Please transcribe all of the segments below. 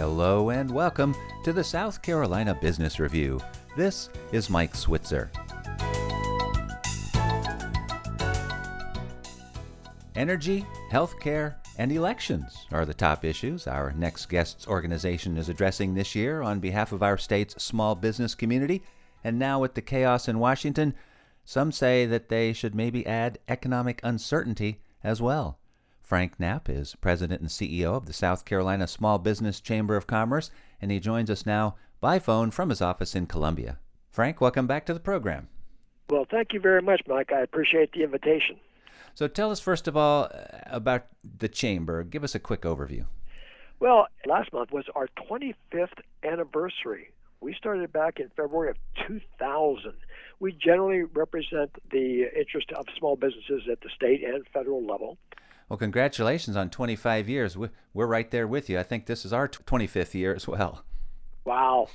Hello and welcome to the South Carolina Business Review. This is Mike Switzer. Energy, healthcare, and elections are the top issues our next guest's organization is addressing this year on behalf of our state's small business community. And now with the chaos in Washington, some say that they should maybe add economic uncertainty as well. Frank Knapp is president and CEO of the South Carolina Small Business Chamber of Commerce, and he joins us now by phone from his office in Columbia. Frank, welcome back to the program. Well, thank you very much, Mike. I appreciate the invitation. So tell us, first of all, about the Chamber. Give us a quick overview. Well, last month was our 25th anniversary. We started back in February of 2000. We generally represent the interest of small businesses at the state and federal level. Well, congratulations on 25 years. We're right there with you. I think this is our 25th year as well. Wow.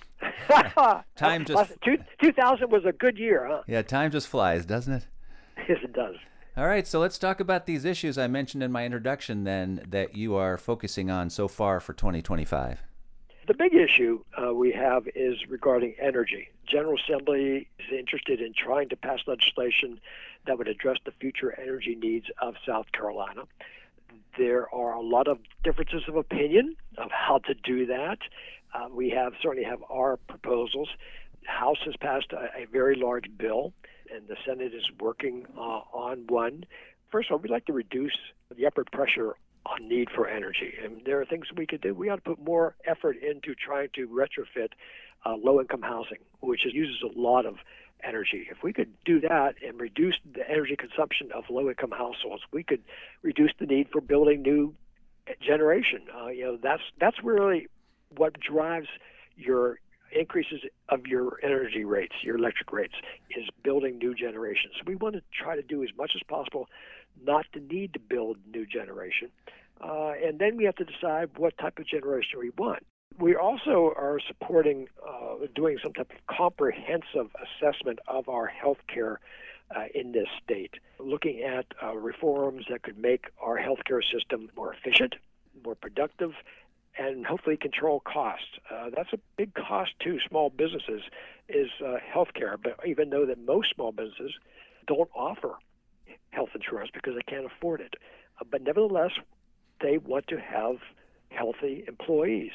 Time just 2000 was a good year, huh? Yeah, time just flies, doesn't it? Yes, it does. All right, so let's talk about these issues I mentioned in my introduction then that you are focusing on so far for 2025. The big issue we have is regarding energy. General Assembly is interested in trying to pass legislation that would address the future energy needs of South Carolina. There are a lot of differences of opinion of how to do that. We certainly have our proposals. The House has passed a very large bill, and the Senate is working on one. First of all, we'd like to reduce the upward pressure on need for energy. And there are things we could do. We ought to put more effort into trying to retrofit low-income housing, which uses a lot of energy. If we could do that and reduce the energy consumption of low-income households, we could reduce the need for building new generation. That's really what drives your increases of your energy rates, your electric rates, is building new generations. So we want to try to do as much as possible not to need to build new generation. And then we have to decide what type of generation we want. We also are supporting doing some type of comprehensive assessment of our health care in this state, looking at reforms that could make our health care system more efficient, more productive, and hopefully control costs. That's a big cost to small businesses is health care, but even though that most small businesses don't offer health insurance because they can't afford it. But nevertheless, they want to have healthy employees.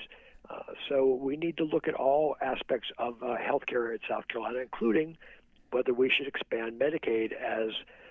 So we need to look at all aspects of healthcare in South Carolina, including whether we should expand Medicaid as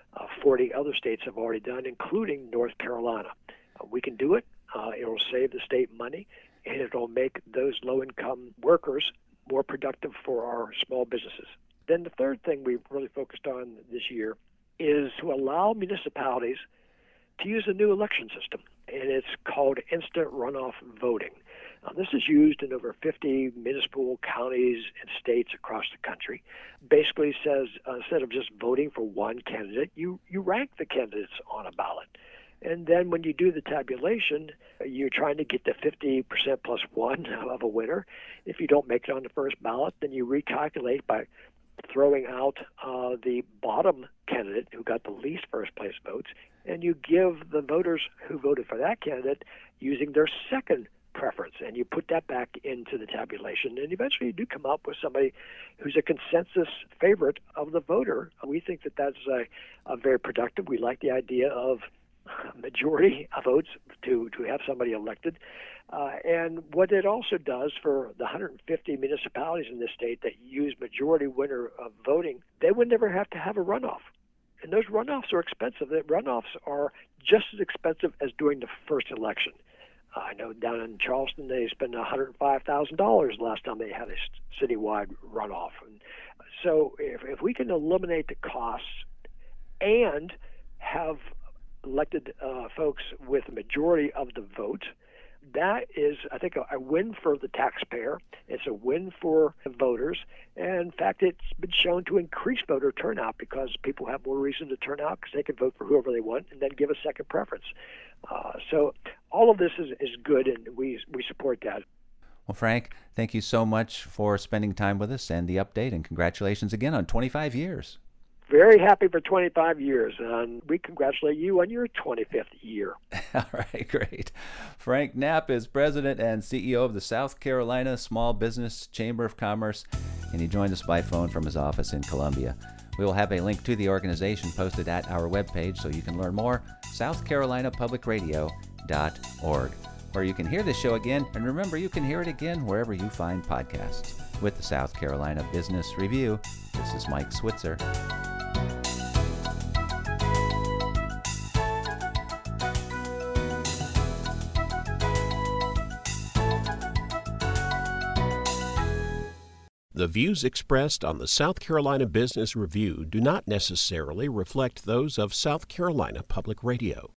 40 other states have already done, including North Carolina. We can do it. It'll save the state money, and it'll make those low-income workers more productive for our small businesses. Then the third thing we've really focused on this year is to allow municipalities to use a new election system, and it's called instant runoff voting. This is used in over 50 municipal counties and states across the country. Basically says instead of just voting for one candidate, you rank the candidates on a ballot. And then when you do the tabulation, you're trying to get the 50% plus one of a winner. If you don't make it on the first ballot, then you recalculate by throwing out the bottom candidate who got the least first place votes, and you give the voters who voted for that candidate using their second preference, and you put that back into the tabulation, and eventually you do come up with somebody who's a consensus favorite of the voter. We think that that's a very productive. We like the idea of majority of votes to have somebody elected. And what it also does for the 150 municipalities in this state that use majority winner of voting, they would never have to have a runoff. And those runoffs are expensive. The runoffs are just as expensive as doing the first election. I know down in Charleston they spent $105,000 last time they had a citywide runoff. And so if we can eliminate the costs and have elected folks with a majority of the vote, that is, I think, a win for the taxpayer. It's a win for the voters. And in fact, it's been shown to increase voter turnout because people have more reason to turn out because they can vote for whoever they want and then give a second preference. So all of this is good, and we support that. Well, Frank, thank you so much for spending time with us and the update, and congratulations again on 25 years. very happy for 25 years, and we congratulate you on your 25th year. All right, great. Frank Knapp is President and CEO of the South Carolina Small Business Chamber of Commerce, and he joined us by phone from his office in Columbia. We will have a link to the organization posted at our webpage so you can learn more, southcarolinapublicradio.org, where you can hear this show again, and remember, you can hear it again wherever you find podcasts. With the South Carolina Business Review, this is Mike Switzer. The views expressed on the South Carolina Business Review do not necessarily reflect those of South Carolina Public Radio.